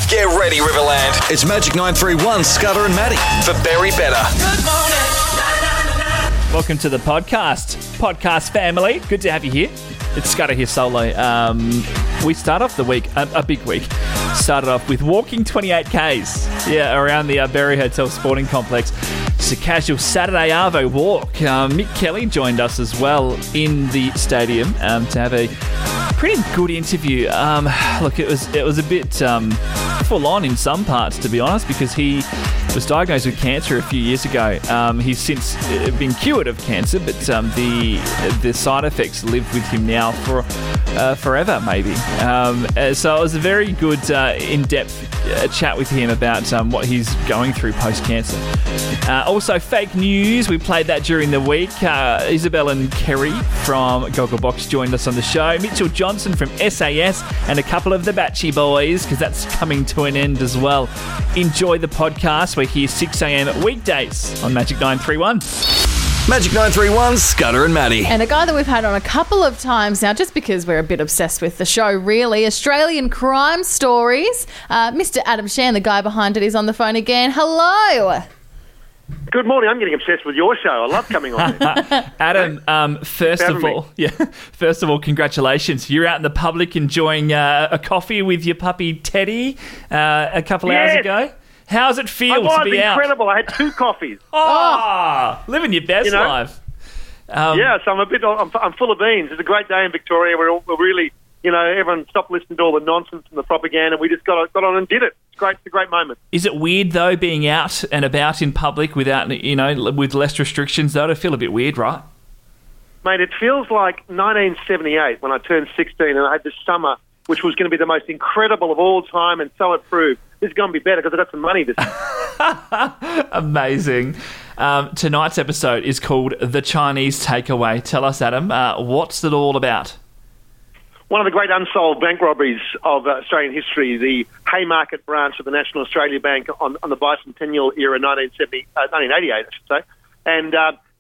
Get ready, Riverland. It's Magic 931, Scudder and Maddie for Berry Better. Good morning. Welcome to the podcast family. Good to have you here. It's Scudder here solo. We start off the week, a big week. Started off with walking 28Ks, around the Berry Hotel Sporting Complex. It's a casual Saturday Arvo walk. Mick Kelly joined us as well in the stadium to have a pretty good interview. Look, it was a bit full on in some parts, to be honest, because he was diagnosed with cancer a few years ago. He's since been cured of cancer, but the side effects live with him now for forever, maybe. So it was a very good in-depth chat with him about what he's going through post-cancer. Also, fake news. We played that during the week. Isabel and Kerry from Gogglebox joined us on the show. Mitchell Johnson from SAS and a couple of the Batchy Boys, because that's coming to an end as well. Enjoy the podcast. We're here 6 a.m. weekdays on Magic 931. Magic 931, Scudder and Maddie. And a guy that we've had on a couple of times now, just because we're a bit obsessed with the show, really. Australian Crime Stories. Mr. Adam Shan, the guy behind it, is on the phone again. Hello. Good morning. I'm getting obsessed with your show. I love coming on there. Adam, first of all, congratulations. You're out in the public enjoying a coffee with your puppy Teddy a couple hours ago. How's it feel to be out? Incredible. I had 2 coffees. Living your best life. So I'm full of beans. It's a great day in Victoria. We're really, everyone stopped listening to all the nonsense and the propaganda. We just got on and did it. It's great. It's a great moment. Is it weird though, being out and about in public without, with less restrictions though? It'd feel a bit weird, right? Mate, it feels like 1978 when I turned 16 and I had this summer, which was going to be the most incredible of all time, and so it proved. This is going to be better because I got some money this time. Amazing. Tonight's episode is called The Chinese Takeaway. Tell us, Adam, what's it all about? One of the great unsolved bank robberies of Australian history, the Haymarket branch of the National Australia Bank on the bicentennial era, 1988, I should say. And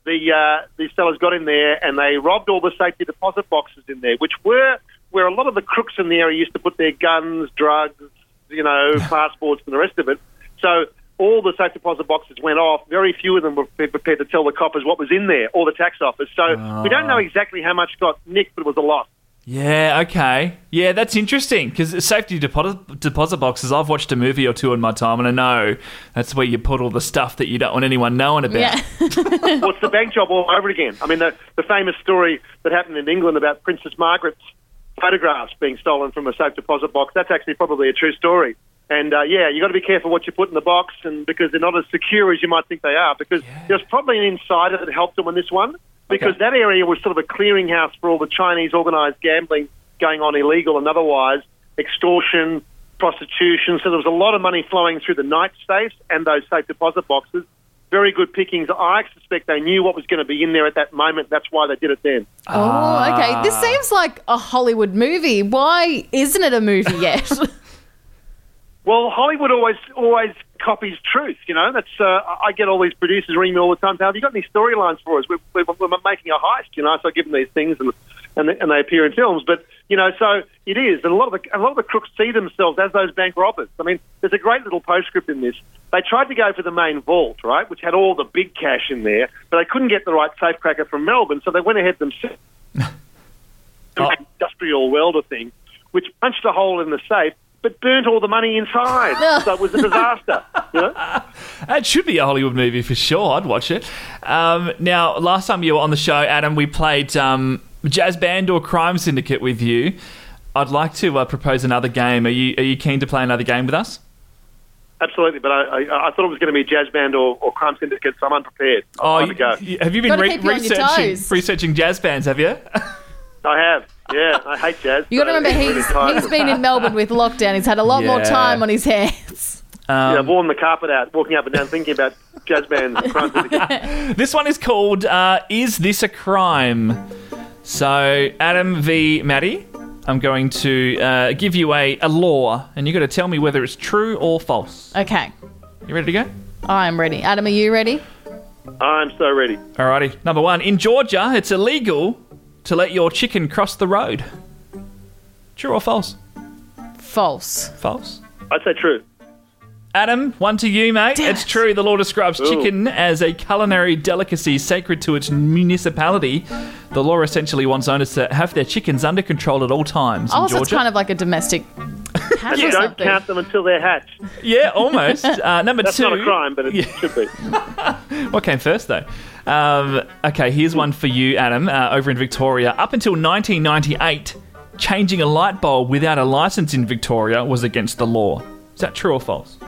these fellas got in there and they robbed all the safety deposit boxes in there, which were where a lot of the crooks in the area used to put their guns, drugs, passports and the rest of it. So all the safe deposit boxes went off. Very few of them were prepared to tell the coppers what was in there, or the tax office. So we don't know exactly how much got nicked, but it was a lot. Yeah, okay. Yeah, that's interesting, because safety deposit boxes, I've watched a movie or two in my time, and I know that's where you put all the stuff that you don't want anyone knowing about. Yeah. Well, it's the bank job all over again. I mean, the famous story that happened in England about Princess Margaret's photographs being stolen from a safe deposit box, that's actually probably a true story. And, you got to be careful what you put in the box, and because they're not as secure as you might think they are, because there's probably an insider that helped them on this one, because that area was sort of a clearinghouse for all the Chinese organised gambling going on, illegal and otherwise, extortion, prostitution. So there was a lot of money flowing through the night safes and those safe deposit boxes. Very good pickings. I suspect they knew what was going to be in there at that moment. That's why they did it then. Oh, okay. This seems like a Hollywood movie. Why isn't it a movie yet? Well, Hollywood always copies truth, That's I get all these producers ring me all the time. Have you got any storylines for us? We're making a heist, So I give them these things and they appear in films. But so it is, and a lot of the crooks see themselves as those bank robbers. I mean, there's a great little postscript in this. They tried to go for the main vault, right, which had all the big cash in there, but they couldn't get the right safecracker from Melbourne, so they went ahead themselves. Industrial welder thing, which punched a hole in the safe, but burnt all the money inside. So it was a disaster. That should be a Hollywood movie for sure. I'd watch it. Now, last time you were on the show, Adam, we played Jazz Band or Crime Syndicate with you. I'd like to propose another game. Are you keen to play another game with us? Absolutely, but I thought it was going to be Jazz Band or Crime Syndicate, so I'm unprepared. Have you been researching jazz bands, have you? I have. Yeah, I hate jazz. You got to remember, he's been in Melbourne with lockdown. He's had a lot more time on his hands. I've worn the carpet out, walking up and down, thinking about jazz bands and crime syndicate. This one is called Is This a Crime? So, Adam v. Maddie, I'm going to give you a law, and you've got to tell me whether it's true or false. Okay. You ready to go? I'm ready. Adam, are you ready? I'm so ready. Alrighty. Number 1. In Georgia, it's illegal to let your chicken cross the road. True or false? False. False? I'd say true. Adam, one to you, mate. Damn It's it. true. The law describes chicken as a culinary delicacy sacred to its municipality. The law essentially wants owners to have their chickens under control at all times in Oh, so Georgia. it's kind of like a domestic cat or You don't something. count them until they're hatched. Yeah, almost. Number That's two. not a crime, but it should be. What came first, though? Okay, here's one for you, Adam, over in Victoria. Up until 1998, changing a light bulb without a license in Victoria was against the law. Is that true or false?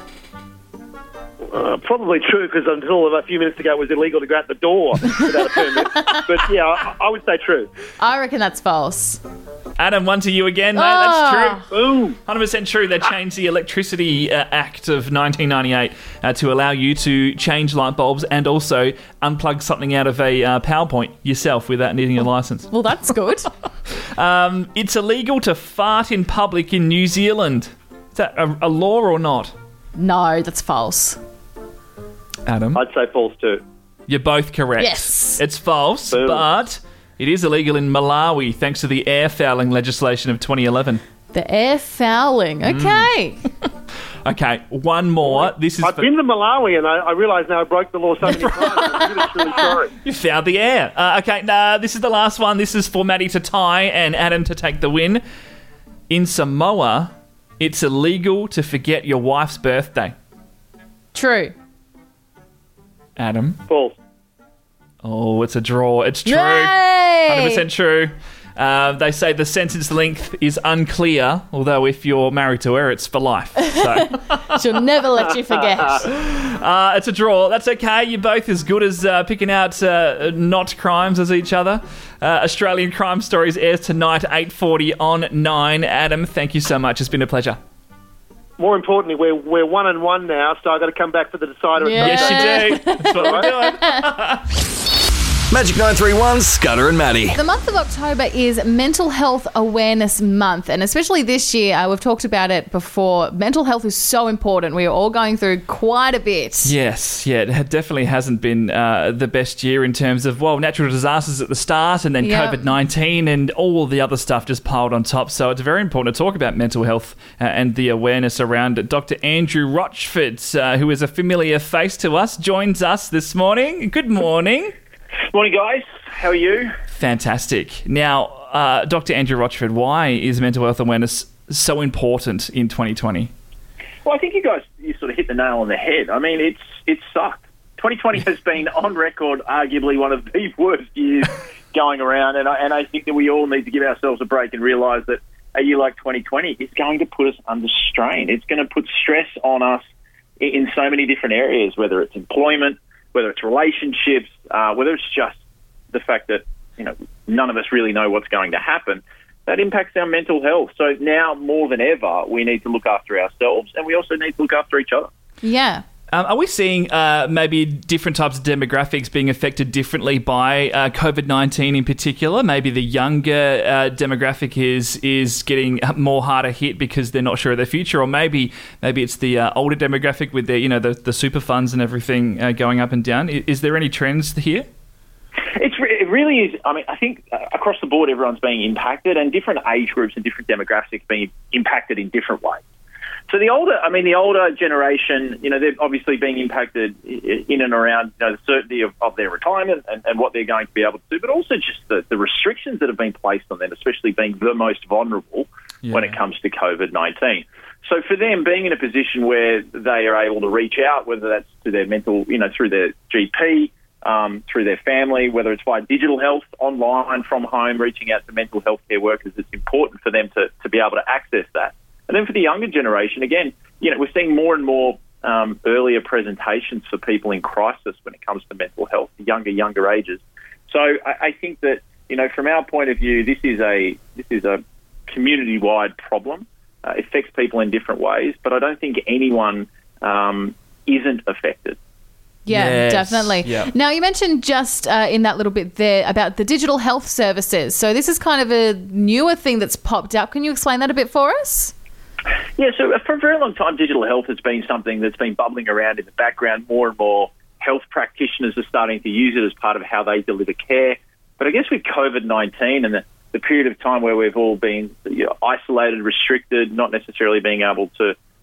Probably true, because until a few minutes ago it was illegal to go out the door without a permit. But yeah, I would say true. I reckon that's false. Adam, one to you again, mate. Oh. That's true. Ooh. 100% true. They changed the Electricity Act of 1998 to allow you to change light bulbs and also unplug something out of a PowerPoint yourself without needing a license. Well, that's good. It's illegal to fart in public in New Zealand. Is that a law or not? No, that's false. Adam? I'd say false too. You're both correct. Yes. It's false, Boom. but it is illegal in Malawi thanks to the air fouling legislation of 2011. The air fouling. Okay. Okay, one more. This is I've for... been to Malawi and I realise now I broke the law so many times. I'm really, truly sorry. You fouled the air. Okay, this is the last one. This is for Maddie to tie and Adam to take the win. In Samoa, it's illegal to forget your wife's birthday. True. Adam? False. Oh, it's a draw. It's true. Yay! 100% true. They say the sentence length is unclear, although if you're married to her, it's for life. So She'll never let you forget. it's a draw. That's okay. You're both as good as picking out not crimes as each other. Australian Crime Stories airs tonight, 8:40 on 9. Adam, thank you so much. It's been a pleasure. More importantly, we're 1-1 now, so I've got to come back for the decider. at Yeah. some Yes, stage. you do. That's what we're doing. Magic 931, Scudder and Maddie. The month of October is Mental Health Awareness Month, and especially this year, we've talked about it before, mental health is so important. We are all going through quite a bit. Yes, yeah, it definitely hasn't been the best year in terms of, well, natural disasters at the start and then Yeah. COVID-19 and all the other stuff just piled on top. So it's very important to talk about mental health and the awareness around it. Dr. Andrew Rochford, who is a familiar face to us, joins us this morning. Good morning. Morning, guys. How are you? Fantastic. Now, Dr. Andrew Rochford, why is mental health awareness so important in 2020? Well, I think you sort of hit the nail on the head. I mean, it's sucked. 2020 has been on record, arguably one of the worst years going around, and I think that we all need to give ourselves a break and realise that a year like 2020 is going to put us under strain. It's going to put stress on us in so many different areas, whether it's employment, whether it's relationships, whether it's just the fact that, none of us really know what's going to happen. That impacts our mental health. So now more than ever, we need to look after ourselves, and we also need to look after each other. Yeah. Are we seeing maybe different types of demographics being affected differently by COVID-19 in particular? Maybe the younger demographic is getting more harder hit because they're not sure of their future, or maybe it's the older demographic with their the super funds and everything going up and down. Is there any trends here? It really is. I mean, I think across the board, everyone's being impacted, and different age groups and different demographics being impacted in different ways. So the older generation, they're obviously being impacted in and around the certainty of their retirement and what they're going to be able to do, but also just the restrictions that have been placed on them, especially being the most vulnerable when it comes to COVID-19. So for them, being in a position where they are able to reach out, whether that's to their mental, through their GP, through their family, whether it's via digital health, online, from home, reaching out to mental health care workers, it's important for them to be able to access that. And then for the younger generation, again, we're seeing more and more earlier presentations for people in crisis when it comes to mental health, younger ages. So I think that, from our point of view, this is a community-wide problem. It affects people in different ways, but I don't think anyone isn't affected. Yeah, Yes. definitely. Yeah. Now, you mentioned just in that little bit there about the digital health services. So this is kind of a newer thing that's popped up. Can you explain that a bit for us? Yeah, so for a very long time, digital health has been something that's been bubbling around in the background. More and more health practitioners are starting to use it as part of how they deliver care. But I guess with COVID-19 and the period of time where we've all been isolated, restricted, not necessarily being able to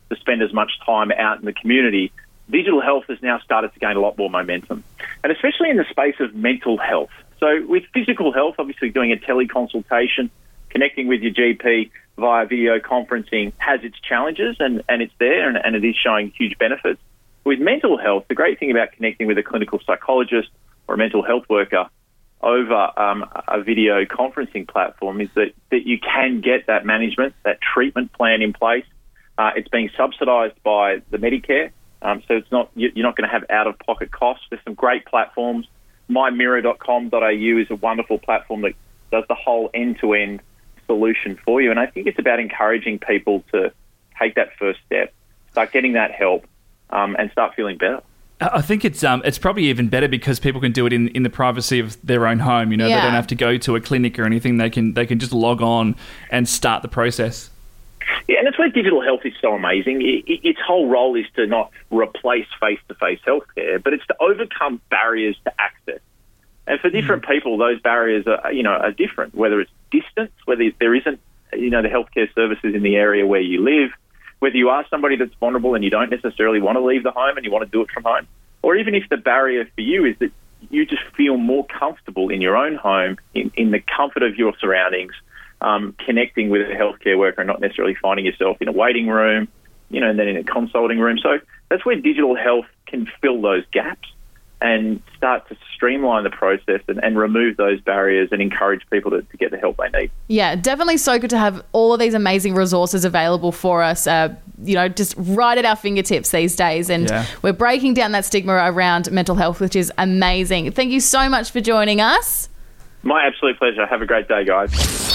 to spend as much time out in the community, digital health has now started to gain a lot more momentum, and especially in the space of mental health. So with physical health, obviously doing a teleconsultation, connecting with your GP via video conferencing has its challenges, and it's there, and it is showing huge benefits. With mental health, the great thing about connecting with a clinical psychologist or a mental health worker over a video conferencing platform is that you can get that management, that treatment plan in place. It's being subsidised by the Medicare, so it's not, you're not going to have out-of-pocket costs. There's some great platforms. mymirror.com.au is a wonderful platform that does the whole end-to-end solution for you. And I think it's about encouraging people to take that first step, start getting that help, and start feeling better. I think it's probably even better because people can do it in the privacy of their own home. You know, Yeah. They don't have to go to a clinic or anything. They can just log on and start the process. Yeah, and that's why digital health is so amazing. Its whole role is to not replace face-to-face healthcare, but it's to overcome barriers to access. And for different people, those barriers are different, whether it's distance, whether there isn't, the healthcare services in the area where you live, whether you are somebody that's vulnerable and you don't necessarily want to leave the home and you want to do it from home, or even if the barrier for you is that you just feel more comfortable in your own home, in the comfort of your surroundings, connecting with a healthcare worker and not necessarily finding yourself in a waiting room, and then in a consulting room. So that's where digital health can fill those gaps and start to streamline the process and remove those barriers and encourage people to get the help they need. Yeah, definitely so good to have all of these amazing resources available for us, just right at our fingertips these days. And we're breaking down that stigma around mental health, which is amazing. Thank you so much for joining us. My absolute pleasure. Have a great day, guys.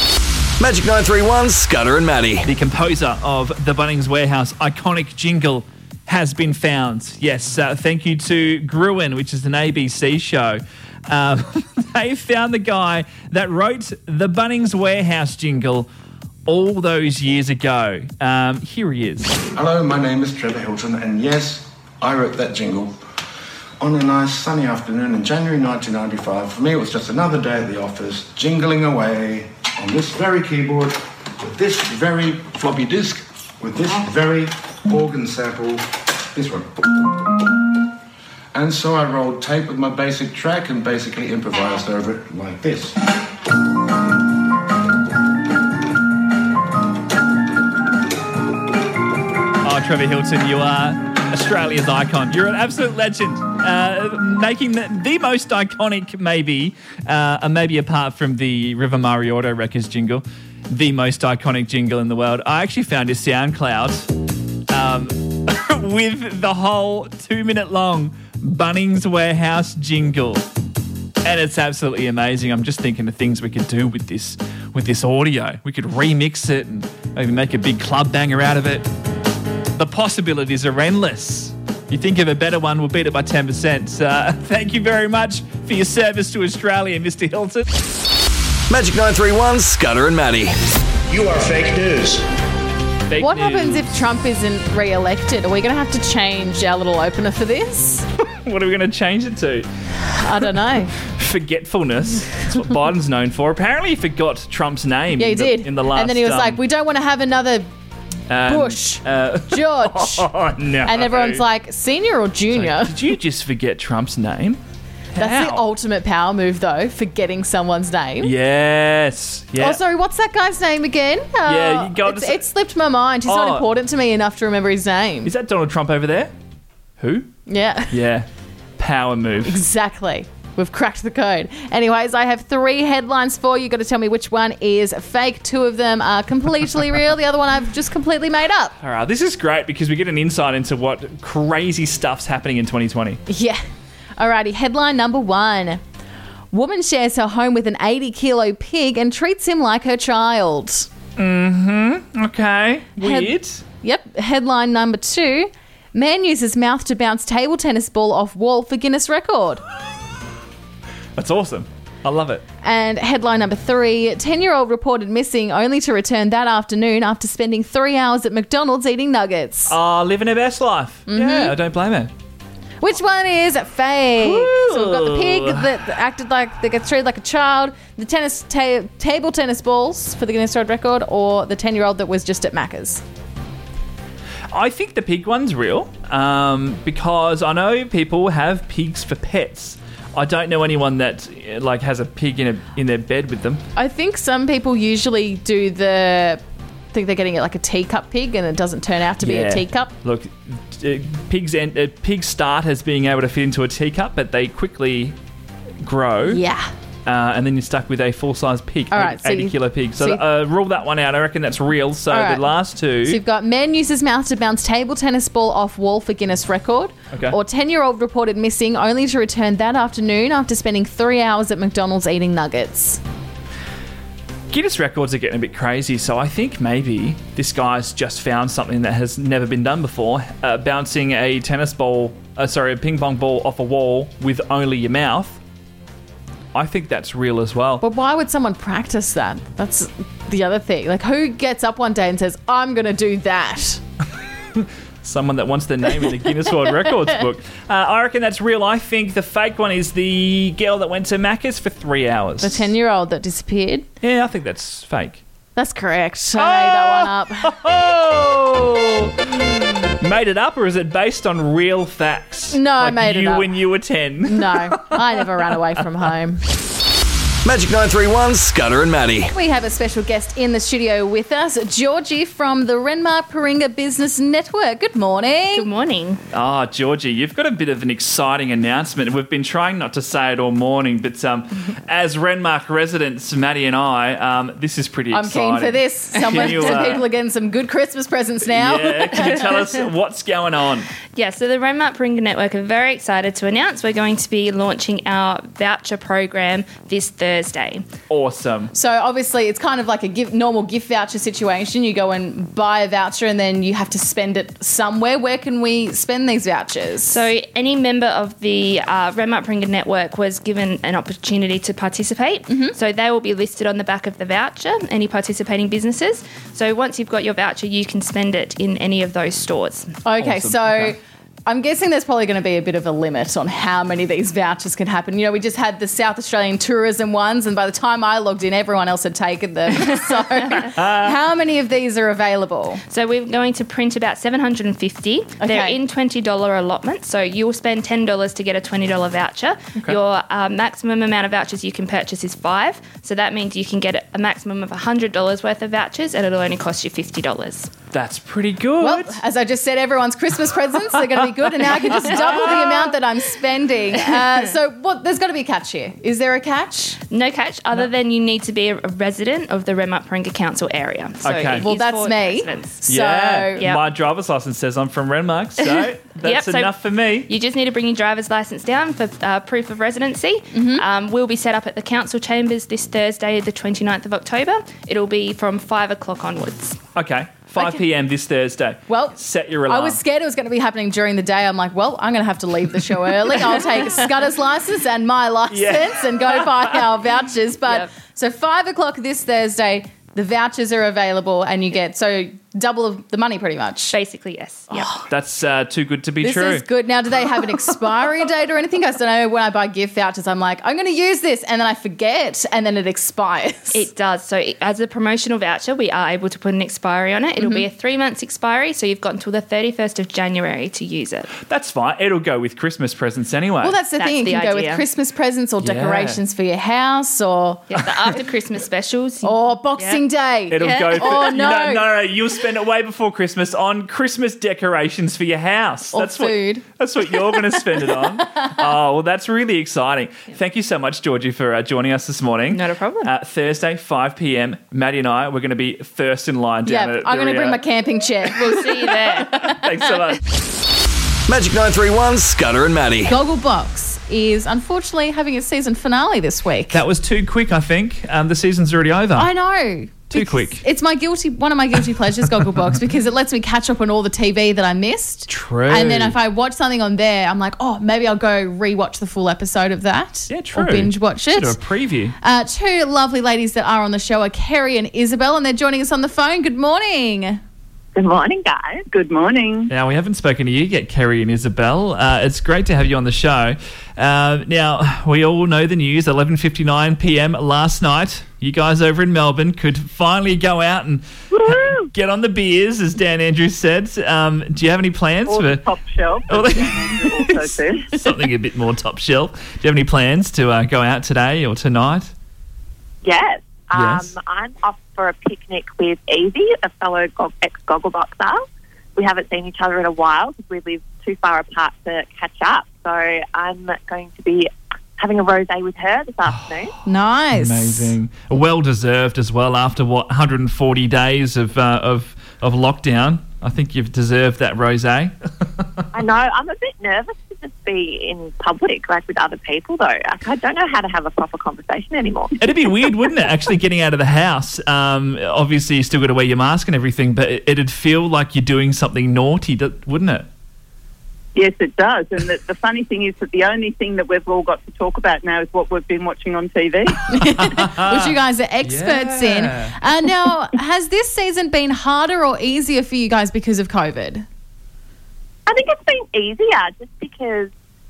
Magic 931, Scudder and Maddie. The composer of the Bunnings Warehouse iconic jingle has been found. Yes, thank you to Gruen, which is an ABC show. They found the guy that wrote the Bunnings Warehouse jingle all those years ago. Here he is. Hello, my name is Trevor Hilton, and yes, I wrote that jingle on a nice sunny afternoon in January 1995. For me, it was just another day at the office, jingling away on this very keyboard, with this very floppy disk, with this very organ sample, this one. And so I rolled tape with my basic track and basically improvised over it like this. Oh, Trevor Hilton, you are Australia's icon. You're an absolute legend, making the most iconic, maybe apart from the River Murray Auto Wreckers jingle, the most iconic jingle in the world. I actually found his SoundCloud with the whole 2-minute long Bunnings Warehouse jingle, and it's absolutely amazing. I'm just thinking of things we could do with this audio. We could remix it and maybe make a big club banger out of it. The possibilities are endless. You think of a better one, we'll beat it by 10%. Thank you very much for your service to Australia, Mr. Hilton. Magic 931, Scudder and Maddie. You are fake news. What happens if Trump isn't re-elected? Are we going to have to change our little opener for this? What are we going to change it to? I don't know. Forgetfulness. That's what Biden's known for. Apparently he forgot Trump's name. Yeah, he did. In the last... And then he was like, we don't want to have another Bush, George. Oh, no. And everyone's like, senior or junior? Did you just forget Trump's name? That's the How? ultimate power move, though, forgetting someone's name. Yes. Yeah. Oh, sorry, what's that guy's name again? Yeah, you got it slipped my mind. He's not important to me enough to remember his name. Is that Donald Trump over there? Who? Yeah. Yeah. Power move. Exactly. We've cracked the code. Anyways, I have 3 headlines for you. You've got to tell me which one is fake. 2 of them are completely real. The other one I've just completely made up. All right. This is great because we get an insight into what crazy stuff's happening in 2020. Yeah. Alrighty, headline number 1. Woman shares her home with an 80-kilo pig and treats him like her child. Okay. Weird. Yep. Headline number 2. Man uses mouth to bounce table tennis ball off wall for Guinness record. That's awesome. I love it. And headline number 3. 10-year-old reported missing only to return that afternoon after spending 3 hours at McDonald's eating nuggets. Oh, living her best life. Yeah, I don't blame her. Which one is fake? Ooh. So we've got the pig that acted like, that gets treated like a child, the table tennis balls for the Guinness World Record, or the 10-year-old that was just at Macca's. I think the pig one's real because I know people have pigs for pets. I don't know anyone that has a pig in their bed with them. I think some people usually do think they're getting it like a teacup pig and it doesn't turn out to be a teacup. Look, pigs start as being able to fit into a teacup, but they quickly grow. Yeah. And then you're stuck with a full-size pig, all right, 80-kilo pig. So rule that one out. I reckon that's real. So the last two... So you've got man uses mouth to bounce table tennis ball off wall for Guinness record. Okay. Or 10-year-old reported missing only to return that afternoon after spending 3 hours at McDonald's eating nuggets. Guinness records are getting a bit crazy, so I think maybe this guy's just found something that has never been done before, bouncing a ping pong ball off a wall with only your mouth. I think that's real as well. But why would someone practice that? That's the other thing. Like, who gets up one day and says, I'm going to do that? Someone that wants their name in the Guinness World Records book. I reckon that's real. I think the fake one is the girl that went to Macca's for 3 hours. The 10-year-old that disappeared? Yeah, I think that's fake. That's correct. I made that one up. Made it up, or is it based on real facts? No, I made it up. You when you were 10. No, I never ran away from home. Magic 931, Scudder and Maddie. We have a special guest in the studio with us, Georgie from the Renmark Paringa Business Network. Good morning. Good morning. Georgie, you've got a bit of an exciting announcement. We've been trying not to say it all morning, but as Renmark residents, Maddie and I, this is pretty exciting. I'm keen for this. Some people are getting some good Christmas presents now. Yeah, can you tell us what's going on? Yeah, so the Renmark Paringa Network are very excited to announce we're going to be launching our voucher program this Thursday. Awesome. So obviously it's kind of like a normal gift voucher situation. You go and buy a voucher and then you have to spend it somewhere. Where can we spend these vouchers? So any member of the Renmark Paringa Network was given an opportunity to participate. Mm-hmm. So they will be listed on the back of the voucher, any participating businesses. So once you've got your voucher, you can spend it in any of those stores. Okay, awesome. So I'm guessing there's probably going to be a bit of a limit on how many of these vouchers can happen. You know, we just had the South Australian tourism ones, and by the time I logged in, everyone else had taken them. So how many of these are available? So we're going to print about 750. Okay. They're in $20 allotments, so you'll spend $10 to get a $20 voucher. Okay. Your maximum amount of vouchers you can purchase is 5, so that means you can get a maximum of $100 worth of vouchers, and it'll only cost you $50. That's pretty good. Well, as I just said, everyone's Christmas presents, they're going to be good, and now I can just double the amount that I'm spending. There's got to be a catch here. Is there a catch? No catch, other than you need to be a resident of the Renmark Paringa Council area. So okay. Well, that's me. So my driver's license says I'm from Renmark, so that's enough for me. You just need to bring your driver's license down for proof of residency. Mm-hmm. We'll be set up at the council chambers this Thursday, the 29th of October. It'll be from 5 o'clock onwards. Okay. 5 p.m. this Thursday. Well, set your alarm. I was scared it was going to be happening during the day. I'm like, well, I'm going to have to leave the show early. I'll take Scudder's license and my license and go buy our vouchers. But so 5 o'clock this Thursday, the vouchers are available and you get double of the money pretty much. Basically, yes. Yep. That's too good to be true. This is good. Now, do they have an expiry date or anything? I don't know. When I buy gift vouchers, I'm like, I'm going to use this, and then I forget, and then it expires. It does. So as a promotional voucher, we are able to put an expiry on it. It'll be a 3 months expiry, so you've got until the 31st of January to use it. That's fine. It'll go with Christmas presents anyway. Well, that's the thing. It can go with Christmas presents or decorations for your house or... Yeah, the after Christmas specials. Or Boxing Day. It'll go for... Oh, no. No. You'll spend it way before Christmas on Christmas decorations for your house. Or food. That's what you're going to spend it on. Oh, well, that's really exciting. Thank you so much, Georgie, for joining us this morning. Not a problem. Thursday, 5 p.m, Maddie and I, we're going to be first in line down at I'm going to bring my camping chair. We'll see you there. Thanks so much. Magic 931, Scudder and Maddie. Gogglebox is unfortunately having its season finale this week. That was too quick, I think. The season's already over. I know. Too quick. It's one of my guilty pleasures, Gogglebox, because it lets me catch up on all the TV that I missed. True. And then if I watch something on there, I'm like, oh, maybe I'll go rewatch the full episode of that. Yeah, true. Or binge watch it. Should do a preview. Two lovely ladies that are on the show are Kerry and Isabel, and they're joining us on the phone. Good morning. Good morning, guys. Good morning. Now, we haven't spoken to you yet, Kerry and Isabel. It's great to have you on the show. Now, we all know the news, 11:59 p.m. last night. You guys over in Melbourne could finally go out and get on the beers, as Dan Andrews said. Do you have any plans for the top shelf? Something a bit more top shelf. Do you have any plans to go out today or tonight? Yes. Yes. I'm off for a picnic with Evie, a fellow ex-Goggleboxer. We haven't seen each other in a while because we live too far apart to catch up. So I'm going to be having a rosé with her this afternoon. Nice. Amazing. Well deserved as well after, 140 days of lockdown. I think you've deserved that rosé. I know. I'm a bit nervous to just be in public, like with other people, though. I don't know how to have a proper conversation anymore. It'd be weird, wouldn't it, actually getting out of the house? Obviously, you still got to wear your mask and everything, but it'd feel like you're doing something naughty, wouldn't it? Yes, it does. And the funny thing is that the only thing that we've all got to talk about now is what we've been watching on TV. Which you guys are experts in. Now, has this season been harder or easier for you guys because of COVID? I think it's been easier just because,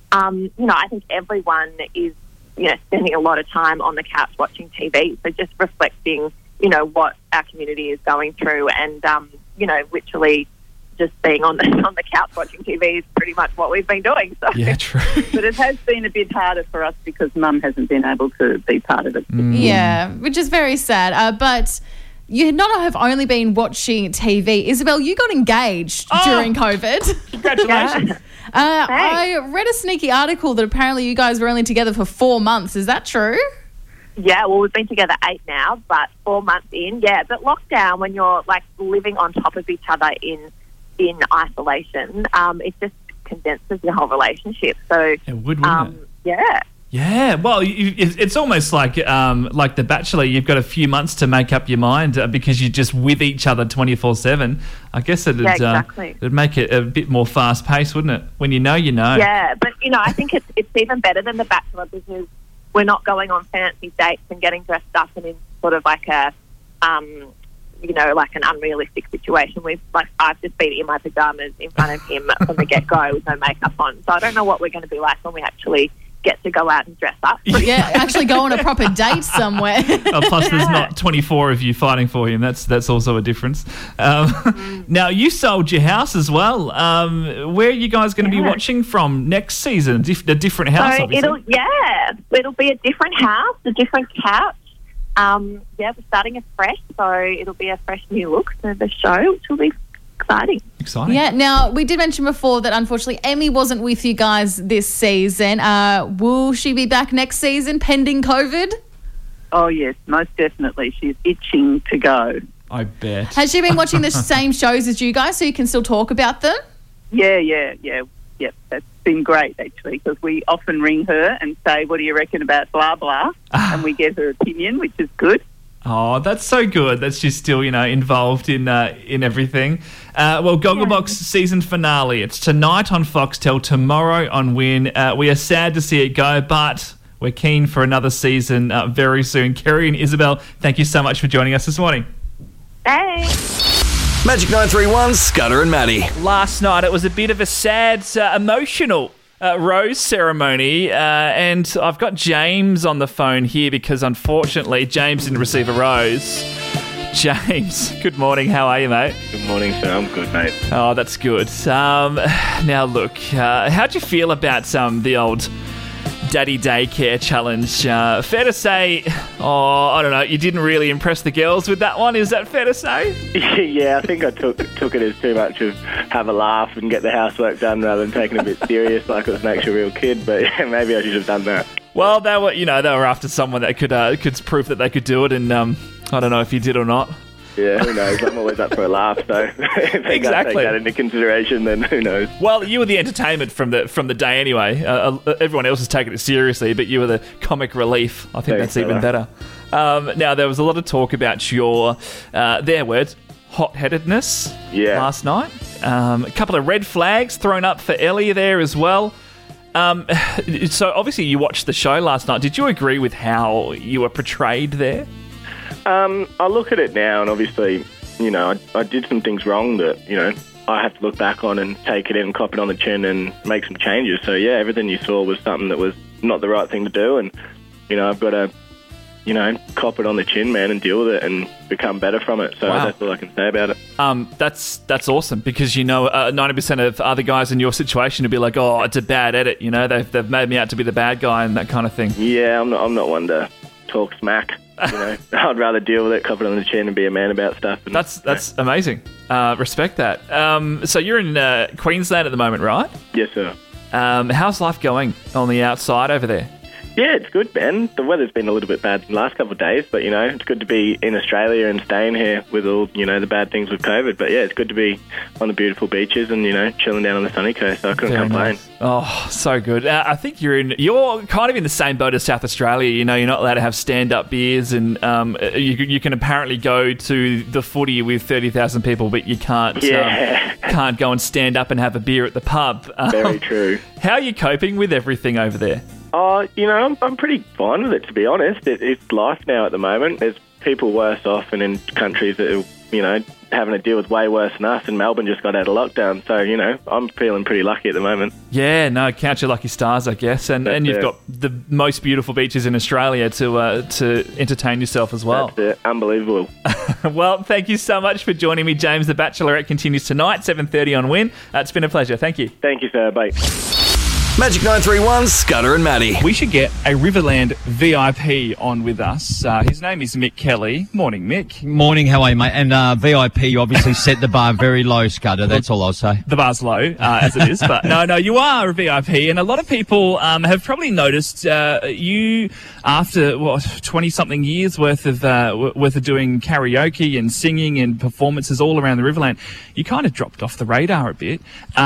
I think everyone is, spending a lot of time on the couch watching TV. So just reflecting, what our community is going through and, literally just being on the couch watching TV is pretty much what we've been doing. So. Yeah, true. But it has been a bit harder for us because Mum hasn't been able to be part of it. Yeah, which is very sad. But you not have only been watching TV. Isabel, you got engaged during COVID. Congratulations. I read a sneaky article that apparently you guys were only together for 4 months. Is that true? Yeah, well, we've been together 8 now, but 4 months in, yeah. But lockdown, when you're, living on top of each other in isolation, it just condenses your whole relationship. So it would, wouldn't it? Yeah. Yeah, well, it's almost like The Bachelor. You've got a few months to make up your mind because you're just with each other 24/7. I guess it'd make it a bit more fast paced, wouldn't it? When you know, you know. Yeah, but I think it's even better than The Bachelor because we're not going on fancy dates and getting dressed up and in sort of like a like an unrealistic situation. I've just been in my pajamas in front of him from the get-go with no makeup on. So I don't know what we're going to be like when we actually get to go out and dress up. Yeah, actually go on a proper date somewhere. Plus, there's not 24 of you fighting for him. That's also a difference. Now, you sold your house as well. Where are you guys going to be watching from next season? A different house, so obviously. It'll be a different house, a different couch. We're starting afresh, so it'll be a fresh new look to the show, which will be exciting. Yeah, now, we did mention before that unfortunately Emmy wasn't with you guys this season. Will she be back next season pending COVID? Oh, yes, most definitely. She's itching to go. I bet. Has she been watching the same shows as you guys so you can still talk about them? Yeah. Yep, that's been great, actually, because we often ring her and say, what do you reckon about blah, blah, and we get her opinion, which is good. Oh, that's so good that she's still, involved in everything. Gogglebox season finale. It's tonight on Foxtel, tomorrow on Win. We are sad to see it go, but we're keen for another season very soon. Kerry and Isabel, thank you so much for joining us this morning. Thanks. Magic 931, Scudder and Maddie. Last night it was a bit of a sad, emotional rose ceremony, and I've got James on the phone here because unfortunately James didn't receive a rose. James, good morning. How are you, mate? Good morning, sir. I'm good, mate. Oh, that's good. Now, look, how'd you feel about the old Daddy Daycare Challenge? Fair to say, I don't know, you didn't really impress the girls with that one. Is that fair to say? Yeah, I think I took it as too much of have a laugh and get the housework done rather than taking it a bit serious like it was an actual real kid. But yeah, maybe I should have done that. Well, they were after someone that could prove that they could do it, and I don't know if you did or not. Yeah, who knows? I'm always up for a laugh, so if they can't take that into consideration, then who knows? Well, you were the entertainment from the day anyway. Everyone else is taking it seriously, but you were the comic relief. I think that's even better. Now, there was a lot of talk about your, their words, hot-headedness last night. A couple of red flags thrown up for Ellie there as well. So, obviously, you watched the show last night. Did you agree with how you were portrayed there? I look at it now, and obviously, I did some things wrong that, I have to look back on and take it in and cop it on the chin and make some changes. So, yeah, everything you saw was something that was not the right thing to do. And, I've got to, cop it on the chin, man, and deal with it and become better from it. So That's all I can say about it. That's awesome because, 90% of other guys in your situation would be like, oh, it's a bad edit. They've made me out to be the bad guy and that kind of thing. Yeah, I'm not one to talk smack. I'd rather deal with it, cop it on the chin, and be a man about stuff. And, that's amazing. Respect that. So you're in Queensland at the moment, right? Yes, sir. How's life going on the outside over there? Yeah, it's good, Ben. The weather's been a little bit bad the last couple of days, but, it's good to be in Australia and staying here with all, the bad things with COVID. But, yeah, it's good to be on the beautiful beaches and, chilling down on the sunny coast, so I couldn't complain. Nice. Oh, so good. I think you're kind of in the same boat as South Australia. You're not allowed to have stand-up beers and you can apparently go to the footy with 30,000 people, but you can't can't go and stand up and have a beer at the pub. Very true. How are you coping with everything over there? I'm pretty fine with it, to be honest. It's life now at the moment. There's people worse off and in countries that are, having to deal with way worse than us, and Melbourne just got out of lockdown. So, I'm feeling pretty lucky at the moment. Yeah, no, count your lucky stars, I guess. And you've got the most beautiful beaches in Australia to entertain yourself as well. That's it. Unbelievable. Well, thank you so much for joining me, James. The Bachelorette continues tonight, 7:30 on Win. It's been a pleasure. Thank you. Thank you, sir. Bye. Magic 931, Scudder and Maddie. We should get a Riverland VIP on with us. His name is Mick Kelly. Morning, Mick. Morning, how are you, mate? And VIP obviously set the bar very low, Scudder. That's all I'll say. The bar's low, as it is. But no, you are a VIP. And a lot of people have probably noticed you, after 20-something years worth of doing karaoke and singing and performances all around the Riverland, you kind of dropped off the radar a bit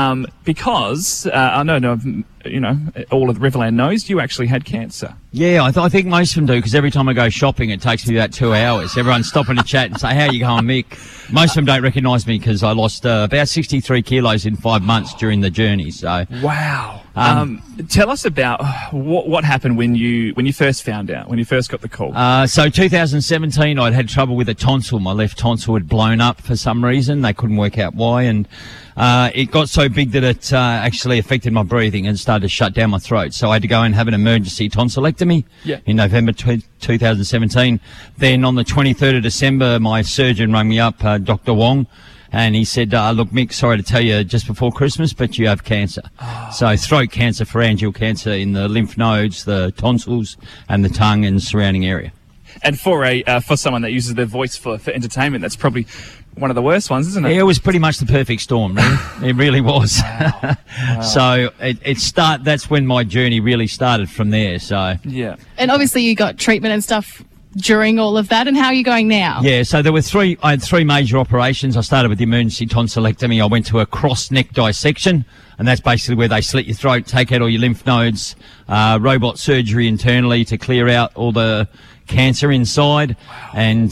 because I know all of the Riverland knows you actually had cancer. Yeah, I think most of them do, because every time I go shopping, it takes me about 2 hours. Everyone's stopping to chat and say, how you going, Mick? Most of them don't recognise me because I lost about 63 kilos in 5 months during the journey. So wow. Tell us about what happened when you first found out, when you first got the call. So 2017, I'd had trouble with a tonsil. My left tonsil had blown up for some reason. They couldn't work out why, and it got so big that it actually affected my breathing and started to shut down my throat. So I had to go and have an emergency tonsillectomy in November 2017. Then on the 23rd of December, my surgeon rang me up, Dr. Wong, and he said, look, Mick, sorry to tell you just before Christmas, but you have cancer. Oh. So throat cancer, pharyngeal cancer in the lymph nodes, the tonsils, and the tongue and surrounding area. And for someone that uses their voice for entertainment, that's probably one of the worst ones, isn't it? Yeah, it was pretty much the perfect storm, really. It really was. Wow. Wow. So that's when my journey really started from there. So yeah. And obviously you got treatment and stuff during all of that, and how are you going now? Yeah, so I had three major operations. I started with the emergency tonsillectomy. I went to a cross neck dissection, and that's basically where they slit your throat, take out all your lymph nodes, robot surgery internally to clear out all the cancer inside. Wow.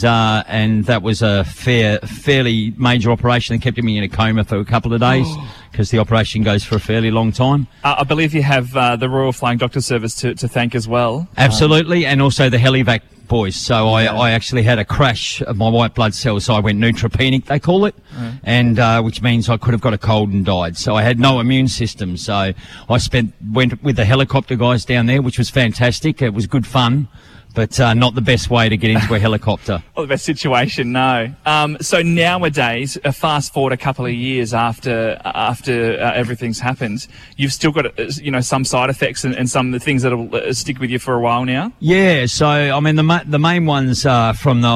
And that was a fairly major operation that kept me in a coma for a couple of days because the operation goes for a fairly long time. I believe you have the Royal Flying Doctor Service to thank as well. Absolutely, and also the Helivac boys. So I actually had a crash of my white blood cells, so I went neutropenic, they call it, and which means I could have got a cold and died. So I had no immune system. So I went with the helicopter guys down there, which was fantastic. It was good fun, but not the best way to get into a helicopter. Not the best situation, no. So nowadays, fast forward a couple of years after everything's happened, you've still got some side effects and some of the things that'll stick with you for a while now. Yeah. So I mean the main ones I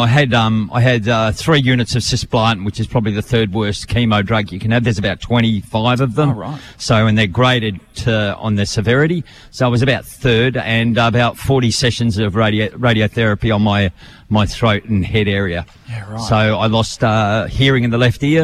had 3 units of cisplatin, which is probably the third worst chemo drug you can have. There's about 25 of them. Oh, right. So and they're graded on their severity. So I was about third, and about 40 sessions of radiotherapy on my throat and head area. Yeah, right. So I lost hearing in the left ear,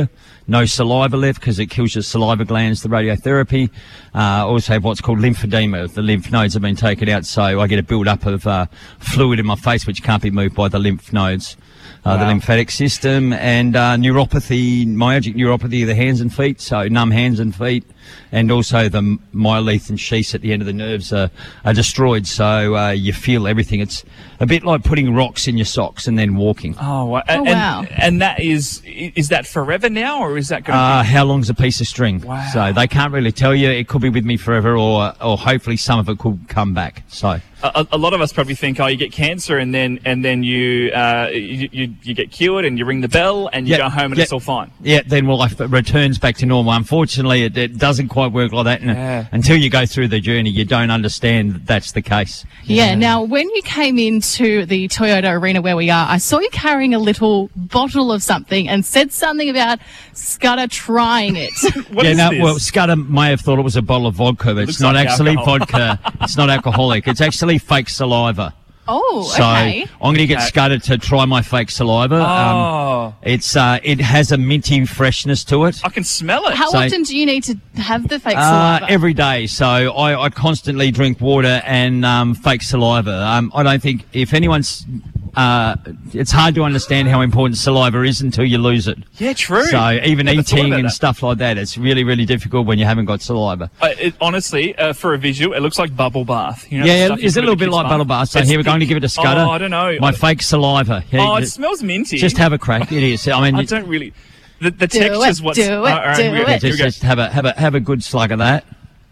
no saliva left because it kills your saliva glands, the radiotherapy. Also have what's called lymphedema. The lymph nodes have been taken out, so I get a build-up of fluid in my face which can't be moved by the lymph nodes. The lymphatic system, and neuropathy, myalgic neuropathy of the hands and feet, so numb hands and feet, and also the myolethin sheaths at the end of the nerves are destroyed, so you feel everything. It's a bit like putting rocks in your socks and then walking. Oh, wow. And that is that forever now, or is that going to be... How long's a piece of string? Wow. So they can't really tell you. It could be with me forever, or hopefully some of it could come back. So a lot of us probably think, you get cancer and then you get cured and you ring the bell and you go home and it's all fine. Yeah, then life returns back to normal. Unfortunately, it doesn't quite work like that. And until you go through the journey, you don't understand that that's the case. Yeah. Now, when you came into the Toyota Arena where we are, I saw you carrying a little bottle of something and said something about Scudder trying it. Well, Scudder may have thought it was a bottle of vodka, but it's not actually vodka. It's not alcoholic. It's actually fake saliva. Oh, so okay. I'm going to get Scudder to try my fake saliva. It has a minty freshness to it. I can smell it. How often do you need to have the fake saliva? Every day. So I constantly drink water and fake saliva. I don't think if anyone's... it's hard to understand how important saliva is until you lose it. Yeah, true. So even eating and stuff like that, it's really, really difficult when you haven't got saliva. Honestly, for a visual, it looks like bubble bath. You know, it's a little bit like bubble bath. So here we're going to give it a Scudder. Oh, I don't know. My fake saliva. Yeah, it smells minty. Just have a crack. It is. I mean, I don't really. The texture's what's. Just have a good slug of that.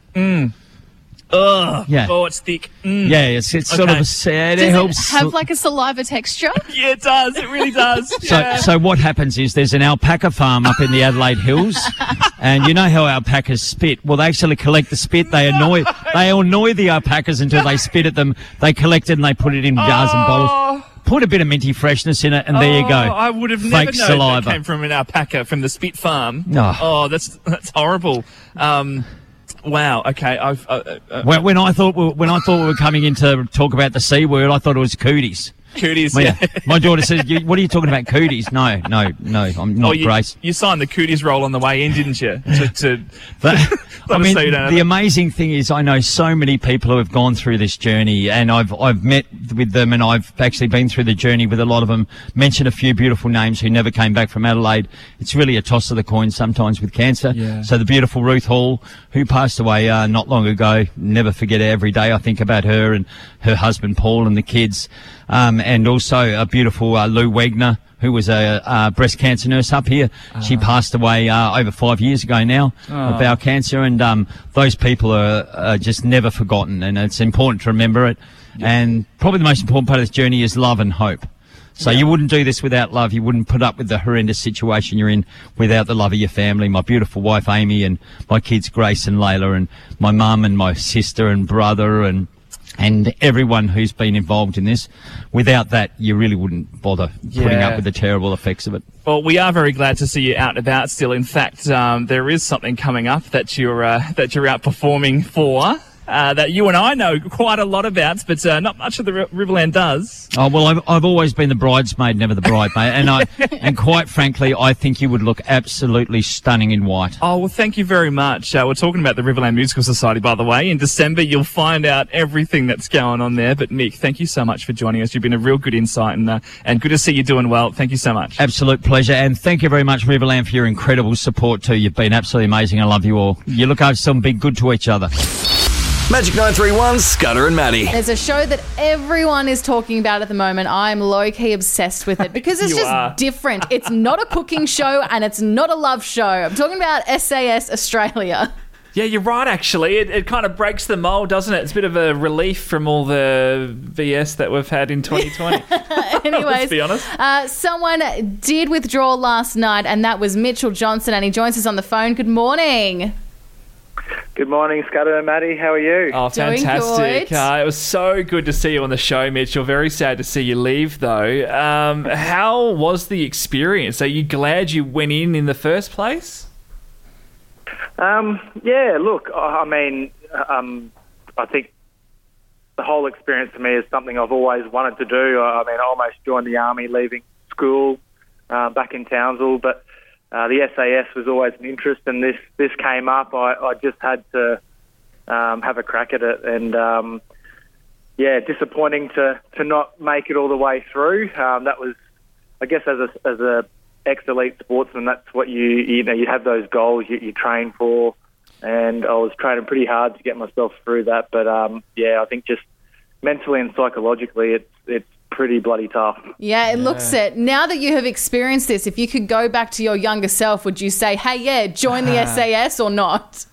Ugh. Yeah. Oh, it's thick. Yeah, it's sort of sad. Does it helps. it have like a saliva texture? Yeah, it does. It really does. So what happens is there's an alpaca farm up in the Adelaide Hills, and you know how alpacas spit. Well, they actually collect the spit. They annoy the alpacas until they spit at them. They collect it and they put it in jars and bottles. Put a bit of minty freshness in it, and there you go. I would have never known saliva. that came from an alpaca from the spit farm. No. Oh, that's horrible. Wow. Okay. When I thought we were coming in to talk about the C word, I thought it was cooties. Cooties. My daughter says, "What are you talking about, cooties?" No. I'm not Grace. You signed the cooties roll on the way in, didn't you? The amazing thing is, I know so many people who have gone through this journey, and I've met with them, and I've actually been through the journey with a lot of them. Mentioned a few beautiful names who never came back from Adelaide. It's really a toss of the coin sometimes with cancer. Yeah. So the beautiful Ruth Hall, who passed away not long ago, never forget her. Every day I think about her and her husband Paul and the kids. And also a beautiful Lou Wegner, who was a breast cancer nurse up here. She passed away over 5 years ago now of bowel cancer, and those people are just never forgotten, and it's important to remember it. Yeah. And probably the most important part of this journey is love and hope. So you wouldn't do this without love. You wouldn't put up with the horrendous situation you're in without the love of your family. My beautiful wife Amy, and my kids Grace and Layla, and my mum and my sister and brother, and everyone who's been involved in this. Without that, you really wouldn't bother putting up with the terrible effects of it. Well, we are very glad to see you out and about still. In fact, there is something coming up that you're out performing for. That you and I know quite a lot about, but not much of the Riverland does. Oh, well, I've always been the bridesmaid, never the bridemate, and quite frankly, I think you would look absolutely stunning in white. Oh, well, thank you very much. We're talking about the Riverland Musical Society, by the way. In December, you'll find out everything that's going on there. But Mick, thank you so much for joining us. You've been a real good insight, and good to see you doing well. Thank you so much. Absolute pleasure, and thank you very much, Riverland, for your incredible support too. You've been absolutely amazing. I love you all. You look after yourself and be good to each other. Magic 931, Scudder and Maddie. There's a show that everyone is talking about at the moment. I'm low-key obsessed with it because it's just different. It's not a cooking show and it's not a love show. I'm talking about SAS Australia. Yeah, you're right, actually. It kind of breaks the mould, doesn't it? It's a bit of a relief from all the BS that we've had in 2020. Anyways, let's be honest. Someone did withdraw last night, and that was Mitchell Johnson, and he joins us on the phone. Good morning. Good morning, Scudder and Maddie. How are you? Oh, fantastic. It was so good to see you on the show, Mitchell. Very sad to see you leave, though. How was the experience? Are you glad you went in the first place? Yeah, look, I mean, I think the whole experience to me is something I've always wanted to do. I mean, I almost joined the Army leaving school back in Townsville, but the SAS was always an interest, and this came up. I just had to have a crack at it, and disappointing to not make it all the way through. That was, I guess, as a ex-elite sportsman, that's what you have those goals you train for, and I was training pretty hard to get myself through that. But I think just mentally and psychologically, it's pretty bloody tough. Yeah, it looks it. Now that you have experienced this, if you could go back to your younger self, would you say, hey, join the SAS or not?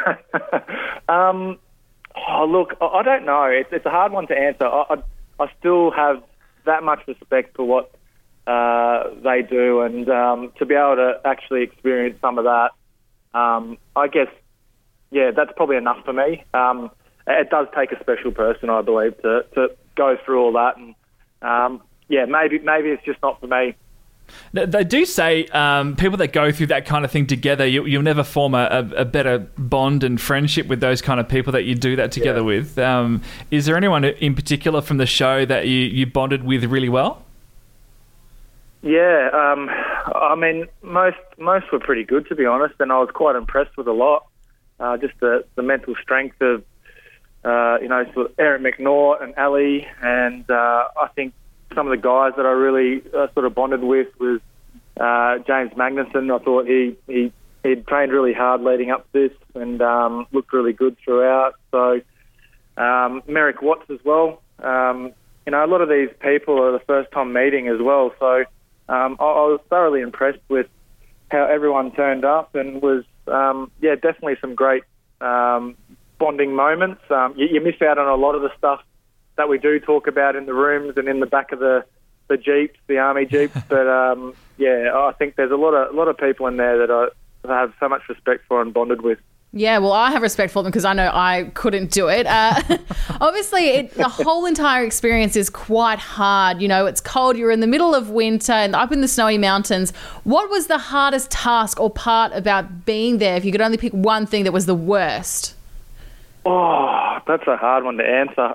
Look, I don't know. It's a hard one to answer. I still have that much respect for what they do, and to be able to actually experience some of that, I guess, that's probably enough for me. It does take a special person, I believe, to go through all that, and maybe it's just not for me. They do say people that go through that kind of thing together, you'll never form a better bond and friendship with those kind of people that you do that together with. Is there anyone in particular from the show that you bonded with really well? Yeah, I mean, most were pretty good, to be honest, and I was quite impressed with a lot. Just the mental strength of, sort of Erin McNaught and Ali, and I think some of the guys that I really sort of bonded with was James Magnuson. I thought he'd trained really hard leading up to this and looked really good throughout. So Merrick Watts as well. A lot of these people are the first time meeting as well. So I was thoroughly impressed with how everyone turned up, and was definitely some great bonding moments. You miss out on a lot of the stuff that we do talk about in the rooms and in the back of the Jeeps, the Army Jeeps. But I think there's a lot of people in there that I have so much respect for and bonded with. Yeah, well, I have respect for them because I know I couldn't do it. Obviously, the whole entire experience is quite hard. It's cold. You're in the middle of winter and up in the snowy mountains. What was the hardest task or part about being there? If you could only pick one thing that was the worst. Oh, that's a hard one to answer.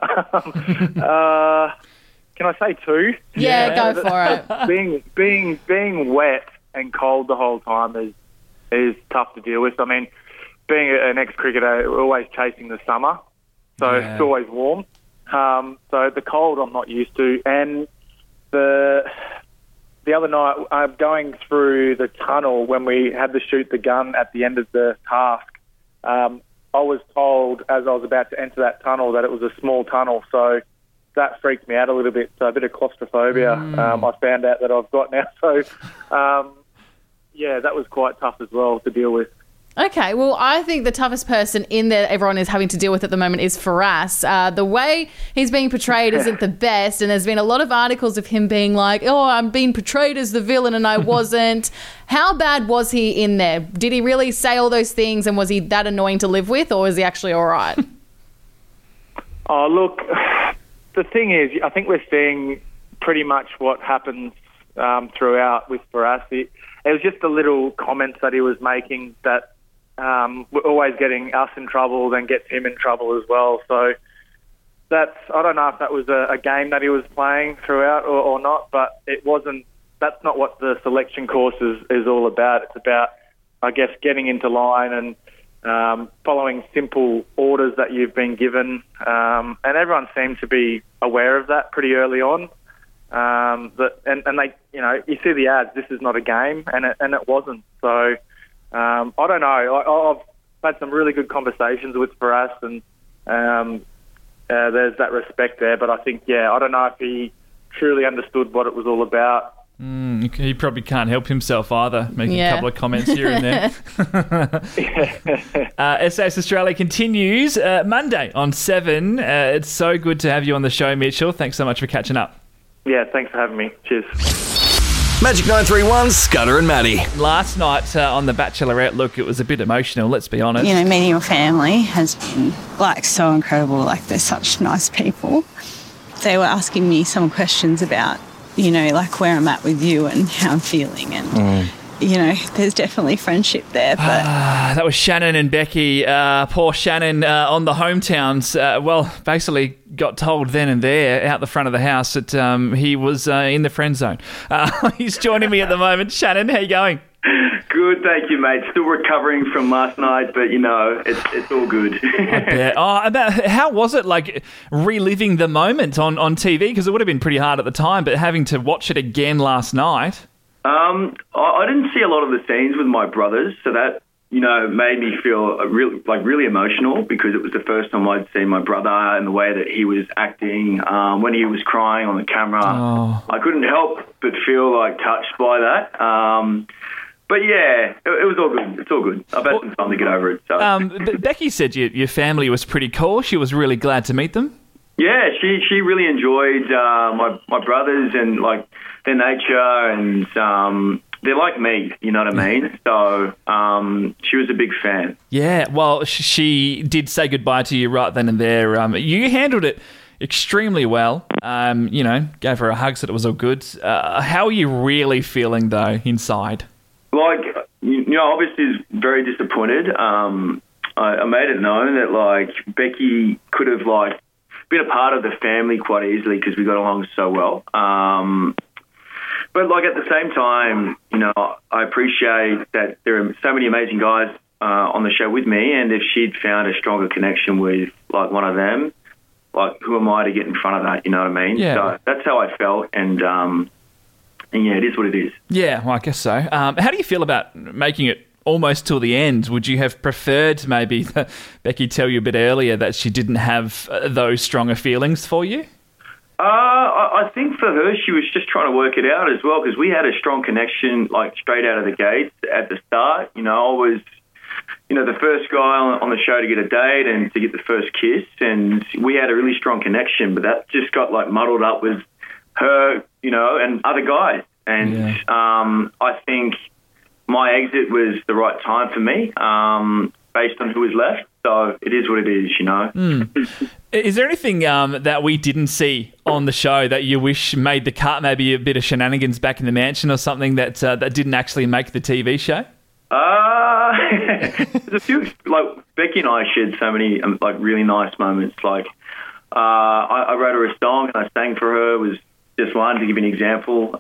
Can I say two? Yeah, go for it. Being wet and cold the whole time is tough to deal with. I mean, being an ex-cricketer, we're always chasing the summer, so it's always warm. So the cold I'm not used to. And the other night, going through the tunnel when we had to shoot the gun at the end of the task, I was told as I was about to enter that tunnel that it was a small tunnel, so that freaked me out a little bit. So a bit of claustrophobia I found out that I've got now. So, that was quite tough as well to deal with. Okay, well, I think the toughest person in there everyone is having to deal with at the moment is Firas. The way he's being portrayed isn't the best, and there's been a lot of articles of him being like, I'm being portrayed as the villain and I wasn't. How bad was he in there? Did he really say all those things, and was he that annoying to live with, or was he actually all right? Oh, look, the thing is, I think we're seeing pretty much what happens throughout with Firas. It was just the little comments that he was making that we're always getting us in trouble, then gets him in trouble as well. So I don't know if that was a game that he was playing throughout or not, but it wasn't. That's not what the selection course is all about. It's about, I guess, getting into line and following simple orders that you've been given. And everyone seemed to be aware of that pretty early on. And they, you see the ads, this is not a game, and it wasn't. So I don't know. I've had some really good conversations with Firas, and there's that respect there. But I think, I don't know if he truly understood what it was all about. He probably can't help himself either, making a couple of comments here and there. SAS Australia continues Monday on 7. It's so good to have you on the show, Mitchell. Thanks so much for catching up. Yeah, thanks for having me. Cheers. Magic 931, Scudder and Maddie. Last night on The Bachelorette, look, it was a bit emotional, let's be honest. Meeting your family has been, so incredible. There's such nice people. They were asking me some questions about, where I'm at with you and how I'm feeling. And, there's definitely friendship there. But that was Shannon and Becky. Poor Shannon on the hometowns. Basically got told then and there out the front of the house that he was in the friend zone. He's joining me at the moment. Shannon, how you going? Good. good, thank you, mate. Still recovering from last night, but, it's all good. How was it, like, reliving the moment on TV? Because it would have been pretty hard at the time, but having to watch it again last night. I didn't see a lot of the scenes with my brothers, so that, made me feel really emotional because it was the first time I'd seen my brother and the way that he was acting when he was crying on the camera. Oh. I couldn't help but feel touched by that. But yeah, it was all good. It's all good. I've had some time to get over it. So. Becky said your family was pretty cool. She was really glad to meet them. Yeah, she really enjoyed my brothers and their nature, and they're like me, you know what I mean? So she was a big fan. Yeah, well, she did say goodbye to you right then and there. You handled it extremely well. Gave her a hug, said it was all good. How are you really feeling, though, inside? Obviously very disappointed. I made it known that, Becky could have, been a part of the family quite easily because we got along so well. But at the same time, I appreciate that there are so many amazing guys on the show with me, and if she'd found a stronger connection with one of them, who am I to get in front of that? You know what I mean? Yeah. So that's how I felt, and yeah, it is what it is. Yeah, well, I guess so. How do you feel about making it almost till the end? Would you have preferred maybe Becky tell you a bit earlier that she didn't have those stronger feelings for you? I think for her, she was just trying to work it out as well, because we had a strong connection, straight out of the gates at the start. I was, the first guy on the show to get a date and to get the first kiss, and we had a really strong connection, but that just got, muddled up with her, and other guys. And I think my exit was the right time for me, based on who was left. So it is what it is, Is there anything that we didn't see on the show that you wish made the cut, maybe a bit of shenanigans back in the mansion or something that didn't actually make the TV show? There's a few, Becky and I shared so many, really nice moments. I wrote her a song and I sang for her. It was just one, to give you an example.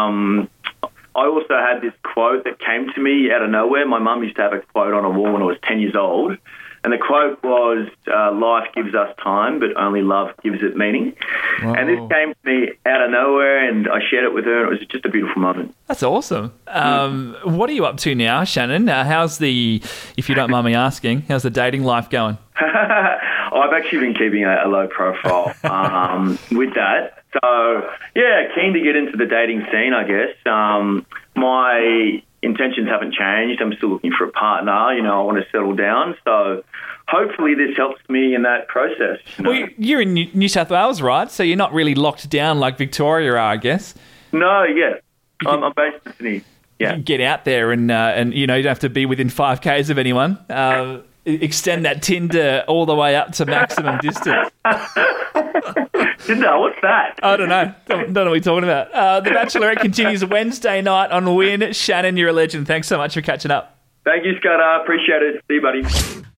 I also had this quote that came to me out of nowhere. My mum used to have a quote on a wall when I was 10 years old. And the quote was, life gives us time, but only love gives it meaning. Wow. And this came to me out of nowhere, and I shared it with her, and it was just a beautiful moment. That's awesome. What are you up to now, Shannon? How's if you don't mind me asking, how's the dating life going? I've actually been keeping a low profile with that. So, yeah, keen to get into the dating scene, I guess. My intentions haven't changed. I'm still looking for a partner. I want to settle down. So hopefully this helps me in that process. Well, you're in New South Wales, right? So you're not really locked down like Victoria are, I guess. No, yeah. I'm based in Sydney. Yeah. You can get out there and you don't have to be within 5 Ks of anyone. Extend that Tinder all the way up to maximum distance. Tinder, what's that? I don't know. Don't know what we're talking about. The Bachelorette continues Wednesday night on Win. Shannon, you're a legend. Thanks so much for catching up. Thank you, Scott. Appreciate it. See you, buddy.